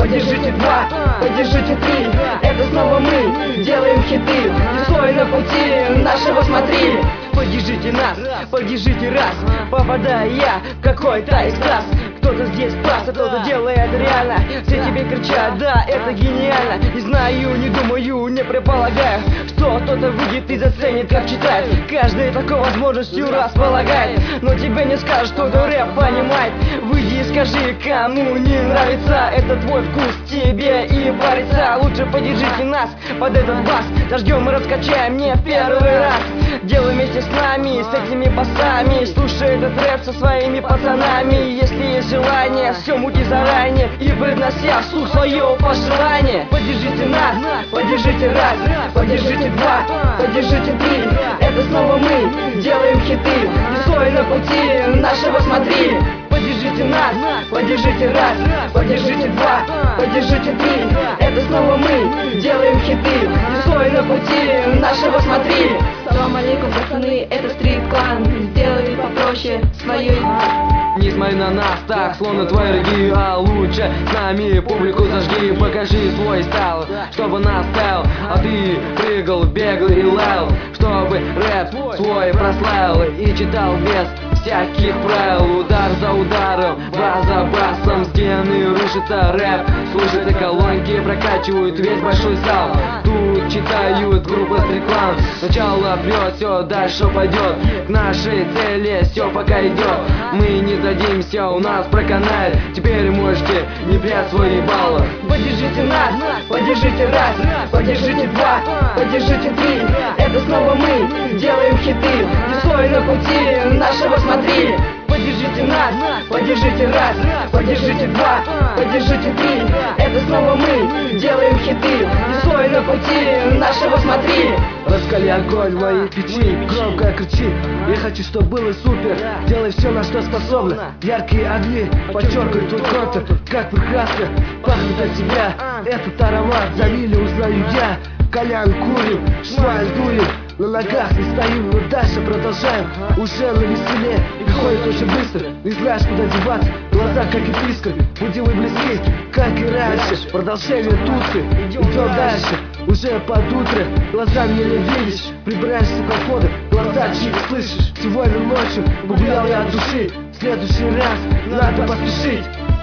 поддержите два, поддержите три. Это снова мы делаем хиты. Ты стой на пути нашего, смотри. Поддержите нас, поддержите раз. Попадаю я в какой-то экстаз. Кто-то здесь спас, а кто-то делает реально. Все тебе кричат, да, это гениально. Не знаю, не думаю, не предполагаю, что кто-то выйдет и заценит, как читает. Каждый такой возможностью располагает, но тебе не скажут, что ты рэп понимает. Выйди и скажи, кому не нравится. Это твой вкус, тебе и париться. Лучше поддержите нас под этот бас. Зажгем и раскачаем не в первый раз. Делай вместе с нами, с этими басами. Слушай этот рэп со своими пацанами. Если есть желание, все мути заранее и преднося вслух свое пожелание. Поддержите нас, поддержите раз, поддержите два, поддержите три. Это снова мы делаем хиты. Ты стой на пути нашего, смотри. Поддержите нас, поддержите раз, поддержите два, поддержите три. Это снова мы делаем хиты. Ты стой на пути нашего, смотри. Салам алейкум, пацаны, это стрит-клан. Сделай попроще свое. Не смотри на нас так, словно твои враги, а лучше с нами публику зажги. Покажи свой стайл, чтобы нас стал, а ты прыгал, бегал и лаял, чтобы рэп свой прославил и читал без всяких правил. Удар за ударом, бас за басом, стены рушится рэп. Слушай, колонки прокачивают весь большой зал. Тут читают группа стрит-клан. Сначала прет, все дальше пойдет. К нашей цели все пока идет. Мы не сдадимся, у нас проканает. Теперь можете не прятать свои баллы. Поддержите нас, поддержите раз, поддержите два, поддержите три. Это снова мы делаем хиты. Ты стой на пути нашего, смотри. Поддержите нас, поддержите раз, поддержите два, поддержите три. Это снова мы делаем хиты. Ты стой на пути нашего, смотри. Раскали огонь в моей печи, громко кричи. Я хочу, чтобы было супер. Делай все, на что способна. Яркие огни подчеркивают твой контур. Как прекрасно пахнет от тебя этот аромат. За милю узнаю я. Колян курим, шмаль дурим. На ногах не стоим, но дальше продолжаем. Уже на веселе, приходит очень быстро. Не знаешь, куда деваться, глаза как и искры. Будем мы близки, как и раньше. Продолжение тусы, идем дальше. Уже под утро, глазами не видишь. Прибираешься к входу, глаза чьи слышишь. Сегодня ночью погулял я от души. В следующий раз надо поспешить.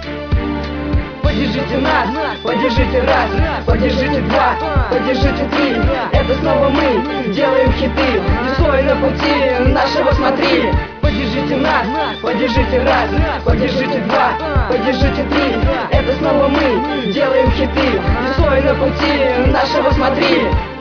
Поддержите нас, поддержите раз, поддержите два, поддержите три. Это снова мы делаем хиты. Ты стой на пути нашего, смотри. Поддержите нас, поддержите раз, поддержите два, поддержите три. Это снова мы делаем хиты. Ты стой на пути нашего, смотри.